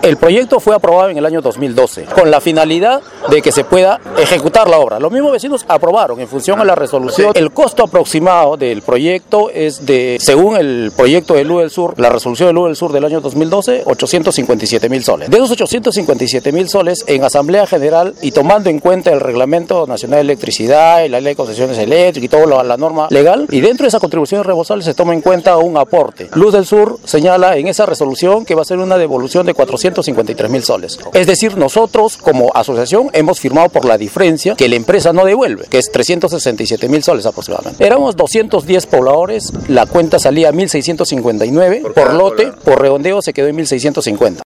El proyecto fue aprobado en el año 2012 con la finalidad de que se pueda ejecutar la obra. Los mismos vecinos aprobaron en función a la resolución. El costo aproximado del proyecto es de, según el proyecto de Luz del Sur, la resolución de Luz del Sur del año 2012, 857.000 soles. De esos 857.000 soles, en Asamblea General y tomando en cuenta el Reglamento Nacional de Electricidad y la Ley de Concesiones Eléctricas y toda la norma legal, y dentro de esa contribución reembolsable se toma en cuenta un aporte. Luz del Sur señala en esa resolución que va a ser una devolución de 453.000 soles. Es decir, nosotros como asociación hemos firmado por la diferencia que la empresa no devuelve, que es 367.000 soles aproximadamente. Éramos 210 pobladores, la cuenta salía 1.659 por lote, por redondeo se quedó en 1.650.